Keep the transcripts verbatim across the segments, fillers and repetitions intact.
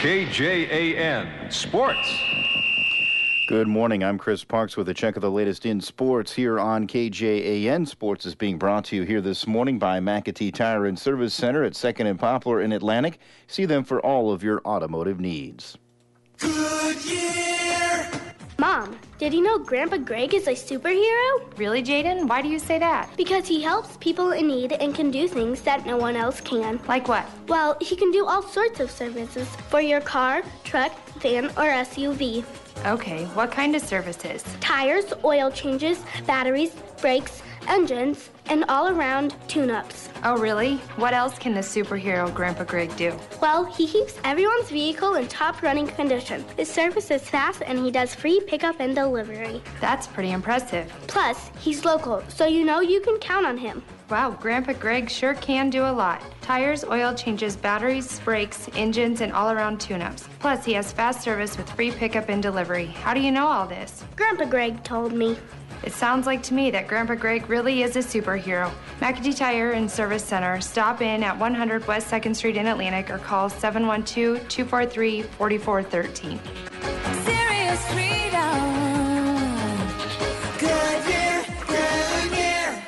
K J A N Sports. Good morning. I'm Chris Parks with a check of the latest in sports here on K J A N. Sports is being brought to you here this morning by McAtee Tire and Service Center at second and Poplar in Atlantic. See them for all of your automotive needs. Goodyear! Mom, did you know Grandpa Greg is a superhero? Really, Jaden? Why do you say that? Because he helps people in need and can do things that no one else can. Like what? Well, he can do all sorts of services for your car, truck, van, or S U V. Okay, what kind of services? Tires, oil changes, batteries, brakes, engines, and all-around tune-ups. Oh, really? What else can the superhero Grandpa Greg do? Well, he keeps everyone's vehicle in top running condition. His service is fast and he does free pickup and delivery. That's pretty impressive. Plus, he's local, so you know you can count on him. Wow, Grandpa Greg sure can do a lot. Tires, oil changes, batteries, brakes, engines, and all-around tune-ups. Plus, he has fast service with free pickup and delivery. How do you know all this? Grandpa Greg told me. It sounds like to me that Grandpa Greg really is a superhero. McAtee Tire and Service Center. Stop in at one hundred West second Street in Atlantic or call seven one two, two four three, four four one three. Serious freedom. Goodyear, Goodyear.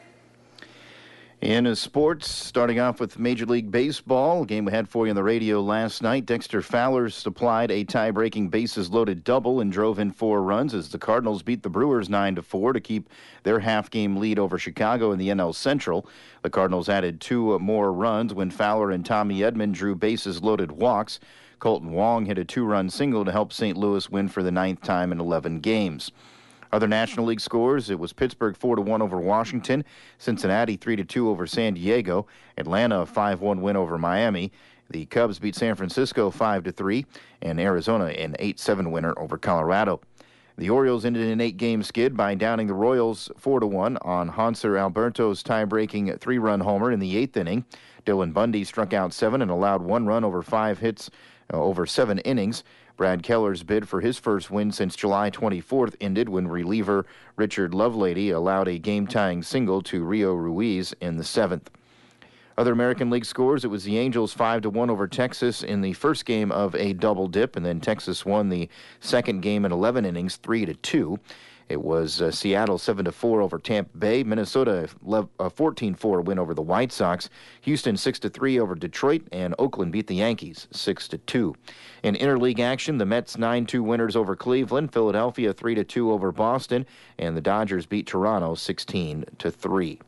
In sports, starting off with Major League Baseball, a game we had for you on the radio last night. Dexter Fowler supplied a tie-breaking bases-loaded double and drove in four runs as the Cardinals beat the Brewers nine to four to keep their half-game lead over Chicago in the N L Central. The Cardinals added two more runs when Fowler and Tommy Edman drew bases-loaded walks. Colton Wong hit a two-run single to help Saint Louis win for the ninth time in eleven games. Other National League scores, it was Pittsburgh four to one over Washington, Cincinnati three to two over San Diego, Atlanta a five one win over Miami. The Cubs beat San Francisco five to three, and Arizona an eight seven winner over Colorado. The Orioles ended an eight-game skid by downing the Royals four to one on Hanser Alberto's tie-breaking three-run homer in the eighth inning. Dylan Bundy struck out seven and allowed one run over five hits uh, over seven innings. Brad Keller's bid for his first win since July twenty-fourth ended when reliever Richard Lovelady allowed a game-tying single to Rio Ruiz in the seventh. Other American League scores, it was the Angels five to one over Texas in the first game of a double dip, and then Texas won the second game in eleven innings, three to two. It was uh, Seattle seven to four over Tampa Bay, Minnesota a fourteen four win over the White Sox, Houston six to three over Detroit, and Oakland beat the Yankees six to two. In interleague action, the Mets nine two winners over Cleveland, Philadelphia three to two over Boston, and the Dodgers beat Toronto sixteen to three.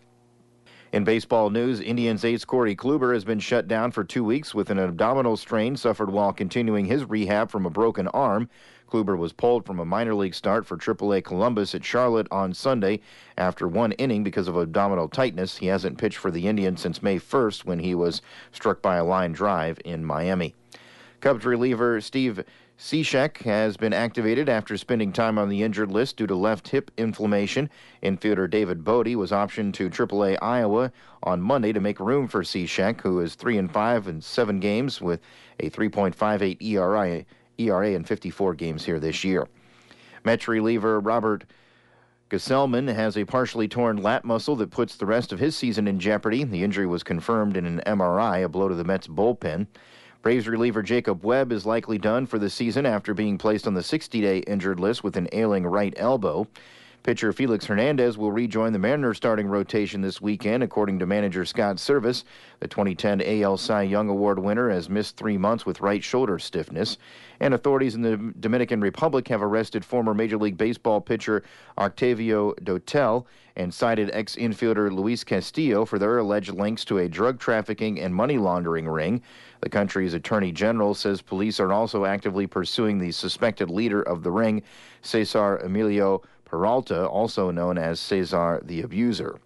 In baseball news, Indians ace Corey Kluber has been shut down for two weeks with an abdominal strain suffered while continuing his rehab from a broken arm. Kluber was pulled from a minor league start for triple A Columbus at Charlotte on Sunday after one inning because of abdominal tightness. He hasn't pitched for the Indians since May first when he was struck by a line drive in Miami. Cubs reliever Steve Cishek has been activated after spending time on the injured list due to left hip inflammation. Infielder David Bodie was optioned to triple A Iowa on Monday to make room for Cishek, who is three and five in seven games with a three point five eight E R A, E R A in fifty-four games here this year. Mets reliever Robert Gesellman has a partially torn lat muscle that puts the rest of his season in jeopardy. The injury was confirmed in an M R I, a blow to the Mets bullpen. Braves reliever Jacob Webb is likely done for the season after being placed on the sixty-day injured list with an ailing right elbow. Pitcher Felix Hernandez will rejoin the Mariners starting rotation this weekend, according to manager Scott Service. The twenty ten A L Cy Young Award winner has missed three months with right shoulder stiffness. And authorities in the Dominican Republic have arrested former Major League Baseball pitcher Octavio Dotel and cited ex-infielder Luis Castillo for their alleged links to a drug trafficking and money laundering ring. The country's attorney general says police are also actively pursuing the suspected leader of the ring, Cesar Emilio Peralta, also known as Cesar the Abuser.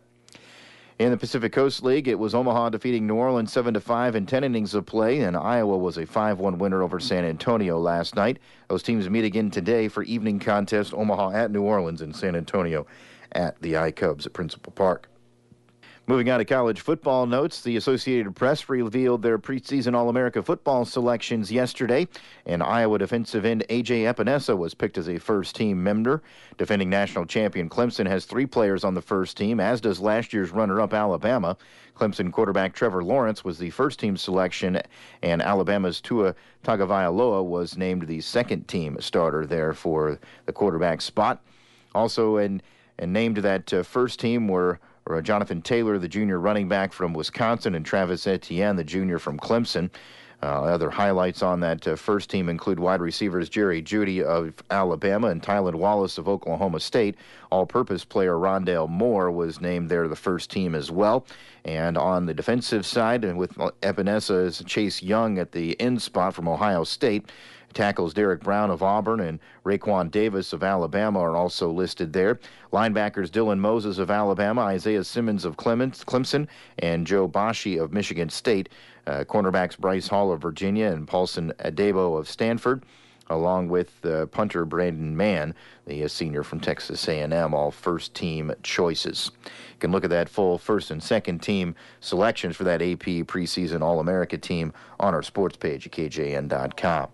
In the Pacific Coast League, it was Omaha defeating New Orleans seven to five in ten innings of play, and Iowa was a five one winner over San Antonio last night. Those teams meet again today for evening contest, Omaha at New Orleans and San Antonio at the I-Cubs at Principal Park. Moving on to college football notes, the Associated Press revealed their preseason All-America football selections yesterday, and Iowa defensive end A J Epinesa was picked as a first-team member. Defending national champion Clemson has three players on the first team, as does last year's runner-up Alabama. Clemson quarterback Trevor Lawrence was the first-team selection, and Alabama's Tua Tagovailoa was named the second-team starter there for the quarterback spot. Also, and, and named to that uh, first team were or Jonathan Taylor, the junior running back from Wisconsin, and Travis Etienne, the junior from Clemson. Uh, other highlights on that uh, first team include wide receivers Jerry Jeudy of Alabama and Tylan Wallace of Oklahoma State. All-purpose player Rondale Moore was named there the first team as well. And on the defensive side, and with Epinesa is Chase Young at the end spot from Ohio State. Tackles Derek Brown of Auburn and Raekwon Davis of Alabama are also listed there. Linebackers Dylan Moses of Alabama, Isaiah Simmons of Clemens, Clemson, and Joe Bashi of Michigan State. Uh, cornerbacks Bryce Hall of Virginia and Paulson Adebo of Stanford, along with uh, punter Brandon Mann, the uh, senior from Texas A and M, all first-team choices. You can look at that full first and second-team selections for that A P preseason All-America team on our sports page at K J N dot com.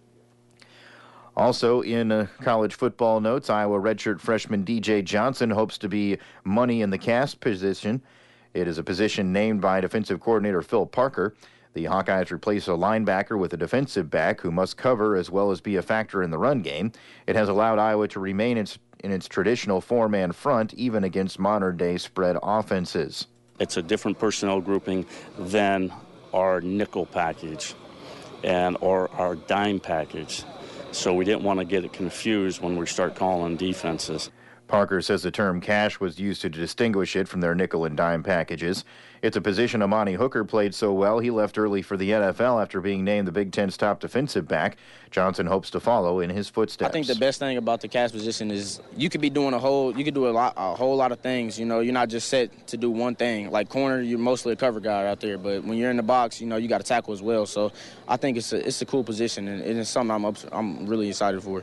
Also in uh, college football notes, Iowa redshirt freshman D J Johnson hopes to be money in the cast position. It is a position named by defensive coordinator Phil Parker. The Hawkeyes replace a linebacker with a defensive back who must cover as well as be a factor in the run game. It has allowed Iowa to remain in its, in its traditional four-man front even against modern-day spread offenses. It's a different personnel grouping than our nickel package and or our dime package. So we didn't want to get it confused when we start calling defenses. Parker says the term cash was used to distinguish it from their nickel and dime packages. It's a position Amani Hooker played so well he left early for the N F L after being named the Big Ten's top defensive back. Johnson hopes to follow in his footsteps. I think the best thing about the cash position is you could be doing a whole, you could do a lot, a whole lot of things. You know, you're not just set to do one thing. Like corner, you're mostly a cover guy out there, but when you're in the box, you know, you got to tackle as well. So I think it's a, it's a cool position, and it's something I'm up, I'm really excited for.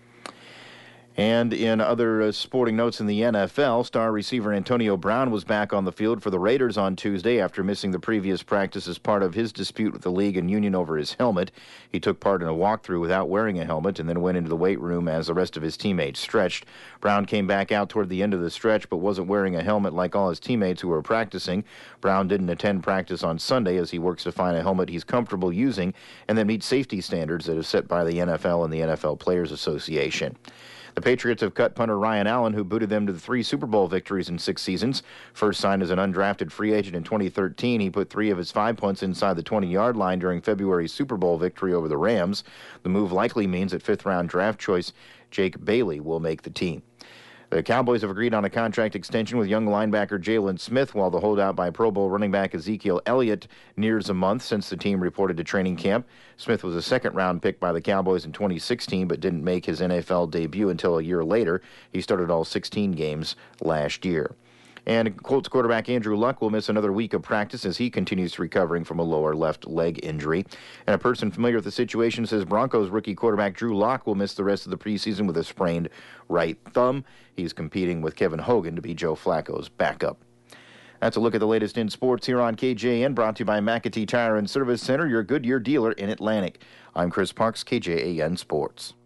And in other uh, sporting notes in the N F L, star receiver Antonio Brown was back on the field for the Raiders on Tuesday after missing the previous practice as part of his dispute with the league and union over his helmet. He took part in a walkthrough without wearing a helmet and then went into the weight room as the rest of his teammates stretched. Brown came back out toward the end of the stretch but wasn't wearing a helmet like all his teammates who were practicing. Brown didn't attend practice on Sunday as he works to find a helmet he's comfortable using and that meets safety standards that are set by the N F L and the N F L Players Association. The Patriots have cut punter Ryan Allen, who booted them to the three Super Bowl victories in six seasons. First signed as an undrafted free agent in twenty thirteen, he put three of his five punts inside the twenty-yard line during February's Super Bowl victory over the Rams. The move likely means that fifth-round draft choice Jake Bailey will make the team. The Cowboys have agreed on a contract extension with young linebacker Jalen Smith, while the holdout by Pro Bowl running back Ezekiel Elliott nears a month since the team reported to training camp. Smith was a second-round pick by the Cowboys in twenty sixteen, but didn't make his N F L debut until a year later. He started all sixteen games last year. And Colts quarterback Andrew Luck will miss another week of practice as he continues recovering from a lower left leg injury. And a person familiar with the situation says Broncos rookie quarterback Drew Lock will miss the rest of the preseason with a sprained right thumb. He's competing with Kevin Hogan to be Joe Flacco's backup. That's a look at the latest in sports here on K J N, brought to you by McAtee Tire and Service Center, your Goodyear dealer in Atlantic. I'm Chris Parks, K J A N Sports.